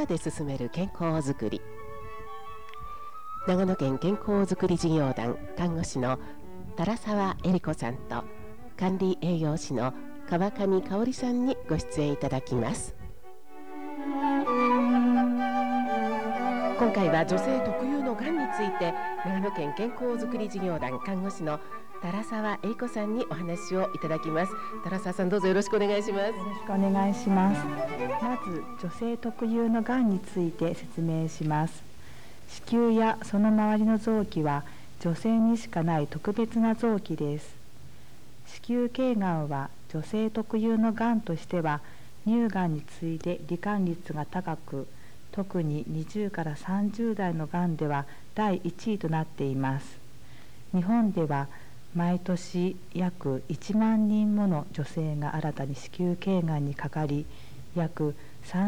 屋で進める健康づくり。長野県健康づくり事業団看護師の垂沢恵理子さんと管理栄養士の川上香織さんにご出演いただきます。今回は女性特有のがんについて長野県健康づくり事業団看護師の垂沢恵理子さんにお話をいただきます。垂沢さん、どうぞよろしくお願いします。 よろしくお願いします。まず女性特有のがんについて説明します。子宮やその周りの臓器は女性にしかない特別な臓器です。子宮頸がんは女性特有のがんとしては乳がんに次いで罹患率が高く、特に20から30代のがんでは第1位となっています。日本では毎年約1万人もの女性が新たに子宮頸がんにかかり、約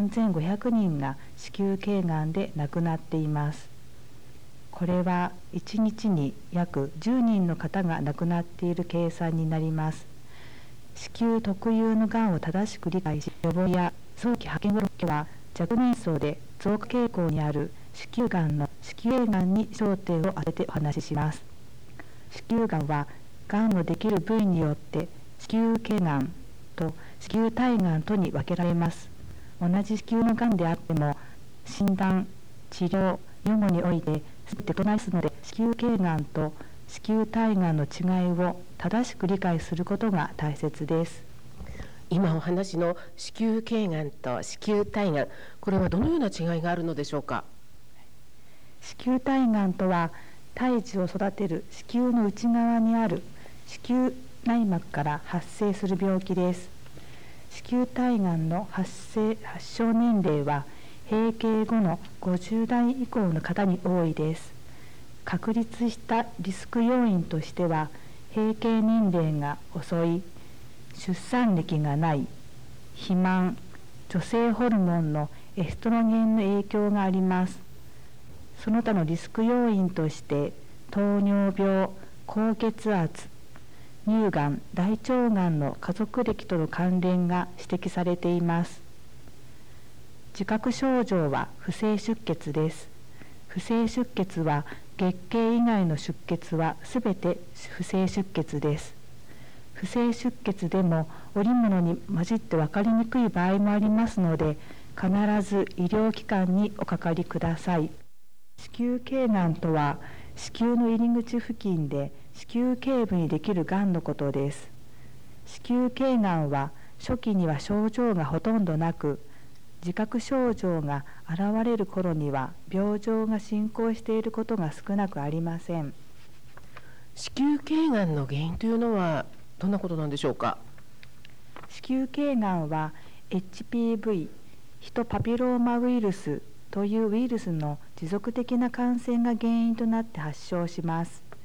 3500人が子宮頸がんで亡くなっています。これは1日に約10人の方が亡くなっている計算になります。子宮特有のがんを正しく理解し、予防や早期発見の時は若年層で増加傾向にある子宮がんの子宮頸がんに焦点を当ててお話しします。子宮がんはがんのできる部位によって子宮頸がんと子宮体がんとに分けられます。同じ子宮のがんであっても診断、治療、予後において全て異なりますので、子宮頸がんと子宮体がんの違いを正しく理解することが大切です。 今お話の子宮頸がんと子宮体がん、これはどのような違いがあるのでしょうか。 子宮体がんとは胎児を育てる子宮の内側にある子宮内膜から発生する病気です。子宮体がんの発症年齢は閉経後の50代以降の方に多いです。確立したリスク要因としては、閉経年齢が遅い、出産歴がない、肥満、女性ホルモンのエストロゲンの影響があります。その他のリスク要因として糖尿病、高血圧、乳がん、大腸がんの家族歴との関連が指摘されています。自覚症状は不正出血です。不正出血は月経以外の出血はすべて不正出血です。不正出血でも織物に混じって分かりにくい場合もありますので、必ず医療機関におかかりください。子宮頸がんとは子宮の入り口付近で子宮頸部にできるがんのことです。子宮頸がんは初期には症状がほとんどなく、自覚症状が現れる頃には病状が進行していることが少なくありません。 子宮頸がんの原因というのはどんなことなんでしょうか。 子宮頸がんは HPV ヒトパピローマウイルスというウイルスの持続的な感染が原因となって発症します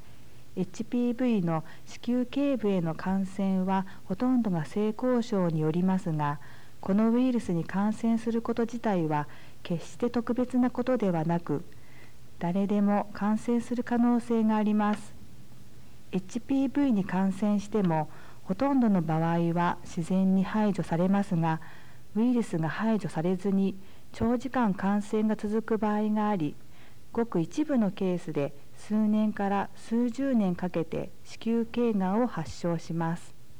。HPV の子宮頸部への感染はほとんどが性交渉によりますが、このウイルスに感染すること自体は決して特別なことではなく、誰でも感染する可能性があります。HPV に感染してもほとんどの場合は自然に排除されますが、ウイルスが排除されずに長時間感染が続く場合があり、ごく一部のケースで数年から数十年かけて子宮頸がんを発症します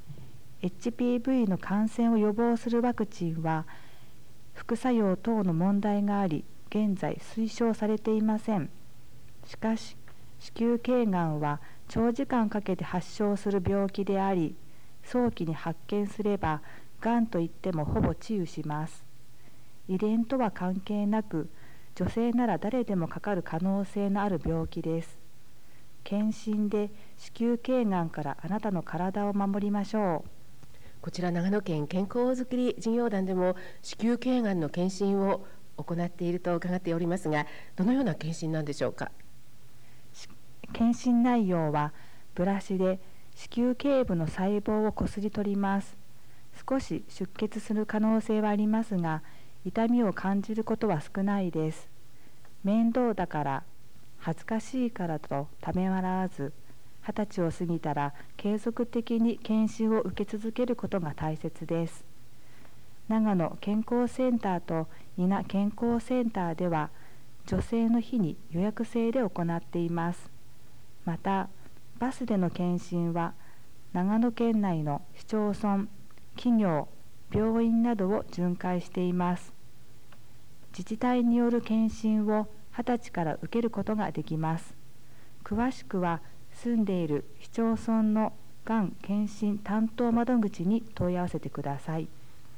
。HPV の感染を予防するワクチンは副作用等の問題があり、現在推奨されていません。しかし子宮頸がんは長時間かけて発症する病気であり、早期に発見すればがんといってもほぼ治癒します。遺伝とは関係なく、女性なら誰でもかかる可能性のある病気です。検診で子宮頸がんからあなたの体を守りましょう。 こちら長野県健康づくり事業団でも子宮頸がんの検診を行っていると伺っておりますが、どのような検診なんでしょうか。 検診内容はブラシで子宮頸部の細胞をこすり取ります。少し出血する可能性はありますが、痛みを感じることは少ないです。面倒だから、恥ずかしいからとためらわず、20歳を過ぎたら継続的に検診を受け続けることが大切です。 長野健康センターと伊那健康センターでは女性の日に予約制で行っています。またバスでの検診は長野県内の市町村、企業、病院などを巡回しています。自治体による検診を20歳から受けることができます。詳しくは住んでいる市町村のがん検診担当窓口に問い合わせてください。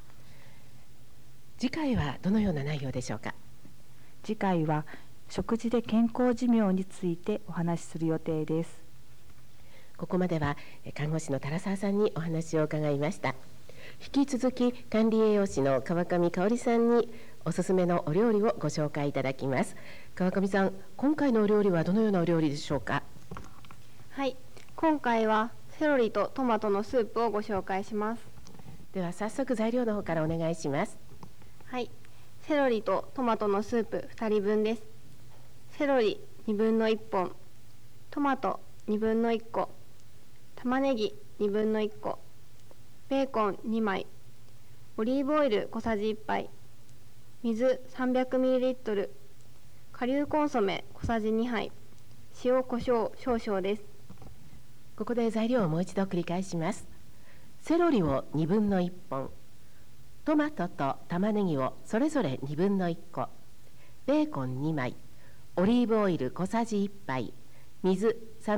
次回はどのような内容でしょうか。 次回は食事で健康寿命についてお話しする予定です。 ここまでは看護師の唐沢さんにお話を伺いました。引き続き管理栄養士の川上香織さんにおすすめのお料理をご紹介いただきます。川上さん、今回のお料理はどのようなお料理でしょうか。 はい、今回はセロリとトマトのスープをご紹介します。 では早速材料の方からお願いします。 はい、セロリとトマトのスープ2人分です。セロリ2分の1本、トマト2分の1個、玉ねぎ2分の1個、ベーコン2枚、オリーブオイル小さじ1杯、水 300ml、顆粒コンソメ小さじ2杯、塩コショウ少々です。 ここで材料をもう一度繰り返します。セロリを2分の1本、トマトと玉ねぎをそれぞれ2分の1個、ベーコン2枚、オリーブオイル小さじ1杯、水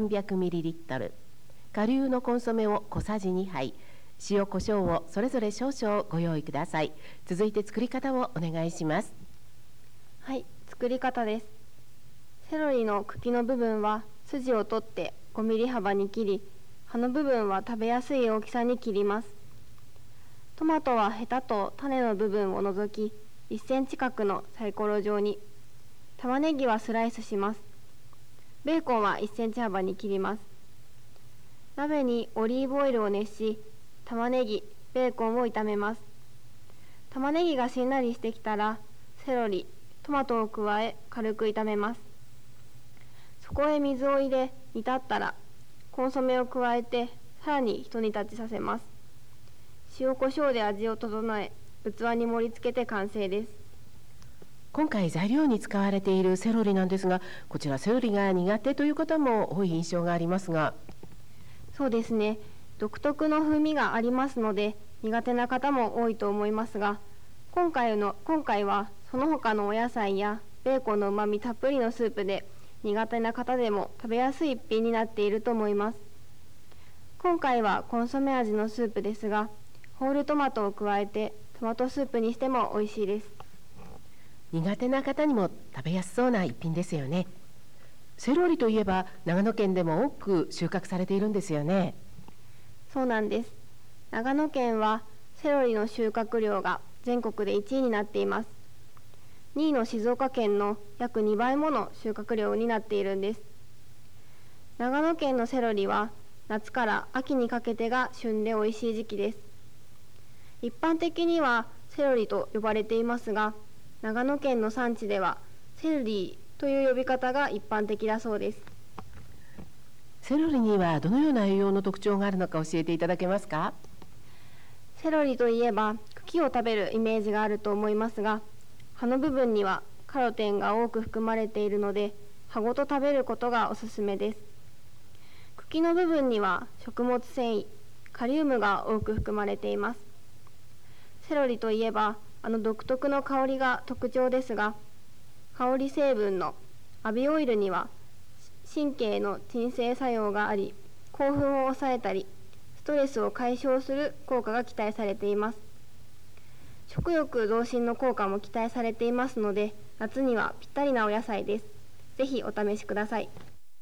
300ml、顆粒のコンソメを小さじ2杯、塩コショウをそれぞれ少々ご用意ください。続いて作り方をお願いします。 はい、作り方です。セロリの茎の部分は筋を取って5ミリ幅に切り、葉の部分は食べやすい大きさに切ります。トマトはヘタと種の部分を除き1センチ角のサイコロ状に、玉ねぎはスライスします。ベーコンは1センチ幅に切ります。鍋にオリーブオイルを熱し、玉ねぎ、ベーコンを炒めます。玉ねぎがしんなりしてきたら、セロリ、トマトを加え軽く炒めます。そこへ水を入れ煮立ったら、コンソメを加えてさらに一煮立ちさせます。塩コショウで味を整え、器に盛り付けて完成です。 今回材料に使われているセロリなんですが、こちらセロリが苦手という方も多い印象がありますが。 そうですね、独特の風味がありますので苦手な方も多いと思いますが、今回はその他のお野菜やベーコンのうまみたっぷりのスープで苦手な方でも食べやすい一品になっていると思います。今回はコンソメ味のスープですが、ホールトマトを加えてトマトスープにしても美味しいです。 苦手な方にも食べやすそうな一品ですよね。セロリといえば長野県でも多く収穫されているんですよね。 そうなんです。長野県はセロリの収穫量が全国で1位になっています。2位の静岡県の約2倍もの収穫量になっているんです。長野県のセロリは夏から秋にかけてが旬で美味しい時期です。一般的にはセロリと呼ばれていますが、長野県の産地ではセロリという呼び方が一般的だそうです。 セロリにはどのような栄養の特徴があるのか教えていただけますか。 セロリといえば茎を食べるイメージがあると思いますが、葉の部分にはカロテンが多く含まれているので葉ごと食べることがおすすめです。茎の部分には食物繊維、カリウムが多く含まれています。セロリといえば独特の香りが特徴ですが、香り成分のアビオイルには神経の鎮静作用があり、興奮を抑えたりストレスを解消する効果が期待されています。食欲増進の効果も期待されていますので、夏にはぴったりなお野菜です。ぜひお試しください。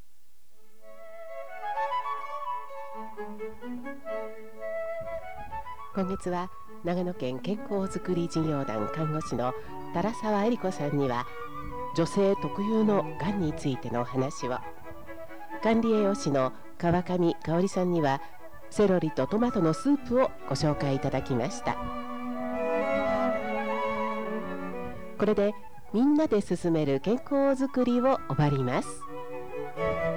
今月は長野県健康づくり事業団看護師の唐沢恵理子さんには女性特有のがんについてのお話を、管理栄養士の川上香織さんにはセロリとトマトのスープをご紹介いただきました。これでみんなで進める健康づくりを終わります。